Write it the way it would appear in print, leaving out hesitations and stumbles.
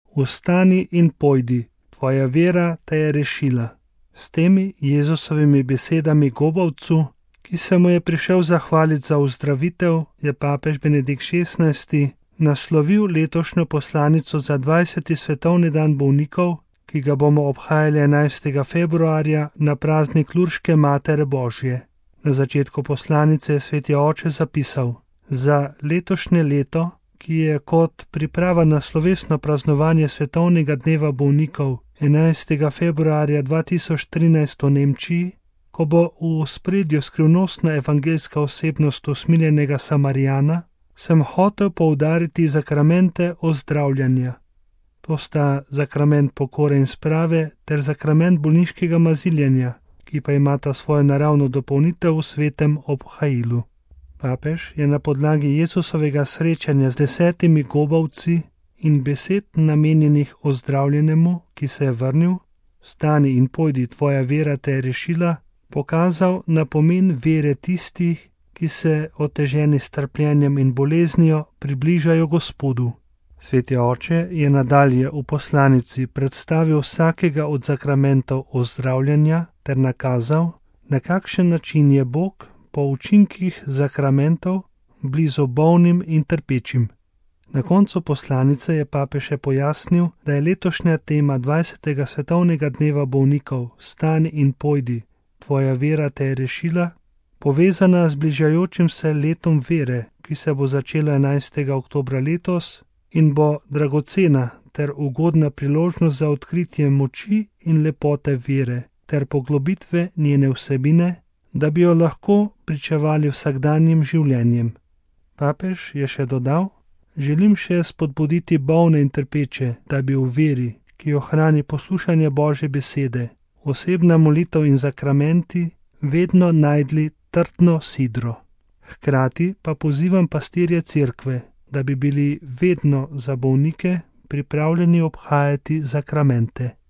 Vstani in pojdi, tvoja vera te je rešila. S temi Jezusovimi besedami gobavcu, ki se mu je prišel zahvaliti za ozdravitev, je papež Benedikt XVI naslovil letošnjo poslanico za 20. svetovni dan bolnikov, ki ga bomo obhajali 11. februarja na praznik Lurške Matere Božje. Na začetku poslanice je sveti oče zapisal: za letošnje leto, ki je kot priprava na slovesno praznovanje svetovnega dneva bolnikov 11. februarja 2013 v Nemčiji, ko bo v ospredju skrivnostna evangeljska osebnost usmiljenega Samarijana, sem hotel poudariti zakramente ozdravljanja. To sta zakrament pokore in sprave ter zakrament bolniškega maziljenja, ki pa imata svojo naravno dopolnitev v svetem obhajilu. Papež je na podlagi Jezusovega srečanja z 10 gobavci in besed namenjenih ozdravljenemu, ki se je vrnil, vstani in pojdi, tvoja vera te je rešila, pokazal na pomen vere tistih, ki se oteženi s trpljenjem in boleznijo približajo Gospodu. Sveti oče je nadalje v poslanici predstavil vsakega od zakramentov ozdravljanja ter nakazal, na kakšen način je Bog po učinkih zakramentov blizu bolnim in trpečim. Na koncu poslanice je papež še pojasnil, da je letošnja tema 20. svetovnega dneva bolnikov Vstani in pojdi, tvoja vera te je rešila, povezana z bližajočim se letom vere, ki se bo začelo 11. oktobra letos in bo dragocena ter ugodna priložnost za odkritje moči in lepote vere ter poglobitve njene vsebine, da bi jo lahko pričevali vsakdanjim življenjem. Papež je še dodal: želim še spodbuditi bolne in trpeče, da bi v veri, ki jo hrani poslušanje Božje besede, osebna molitev in zakramenti, vedno najdli trdno sidro. Hkrati pa pozivam pastirje cerkve, da bi bili vedno za bolnike pripravljeni obhajati zakramente.